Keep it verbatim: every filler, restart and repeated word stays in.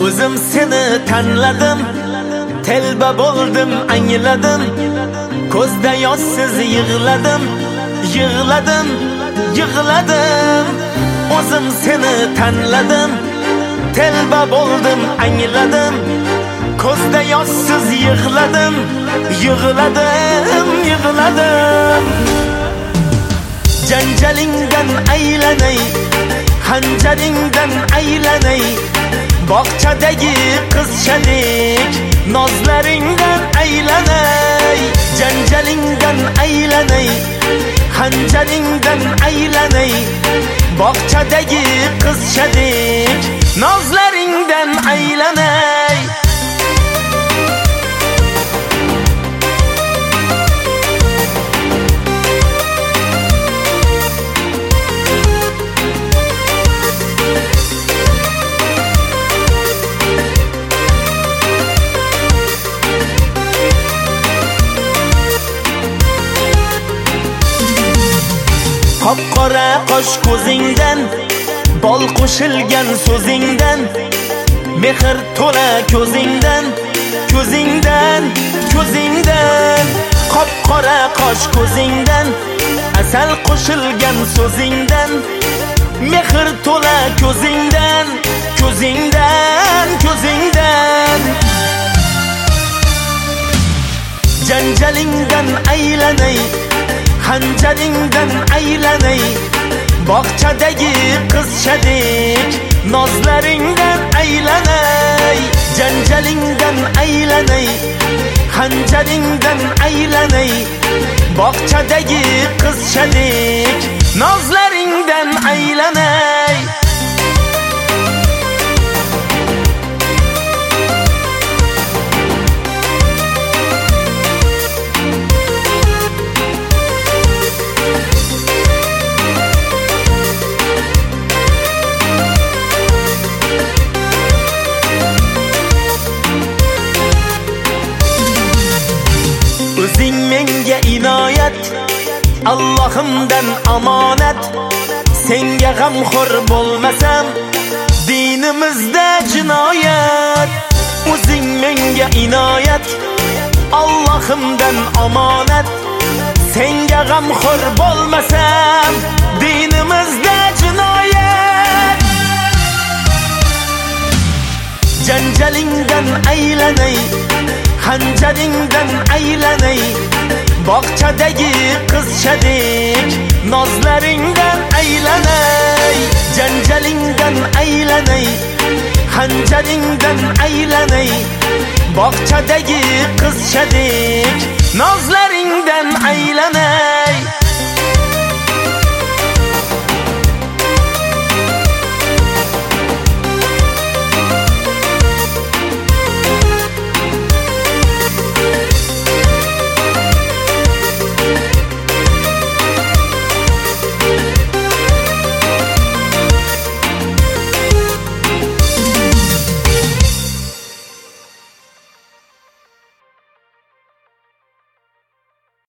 O'zim seni tanladim, telba bo'ldim, angladim. Ko'zda yoshsiz yig'ladim, yig'ladim, yig'ladim. O'zim seni tanladim, telba bo'ldim, angladim. Ko'zda yoshsiz yig'ladim, yig'ladim, yig'ladim. Janjalingdan aylanay, hanjaringdan aylanay. Bog'chadagi qizchadek nozlaringdan aylanay. Janjalingdan aylanay, hanjaringdan aylanay. Bog'chadagi qizchadek nozlaringdan aylanay. Qop-qora qosh ko'zingdan, bol qo'shilgan so'zingdan, mehr to'la ko'zingdan, ko'zingdan, ko'zingdan. Qop-qora qosh ko'zingdan, asal qo'shilgan so'zingdan, mehr to'la ko'zingdan, ko'zingdan, ko'zingdan. Janjalingdan aylanay, hanjaringdan aylanay. Bog'chadagi qizchadek nozlaringdan aylanay. Janjalingdan aylanay, hanjaringdan aylanay. Bog'chadagi qizchadek nozlaringdan aylanay. O'zing menga inoyat, Allohimdan omonat. Senga g'amxo'r bo'lmasam, dinimizda jinoyat. O'zing menga inoyat, Allohimdan omonat. Senga g'amxo'r bo'lmasam, dinimizda jinoyat. Janjalingdan aylanay, hanjaringdan aylanay. Bog'chadagi qizchadek nozlaringdan aylanay. Janjalingdan aylanay, hanjaringdan aylanay. Bog'chadagi qizchadek nozlaringdan aylanay.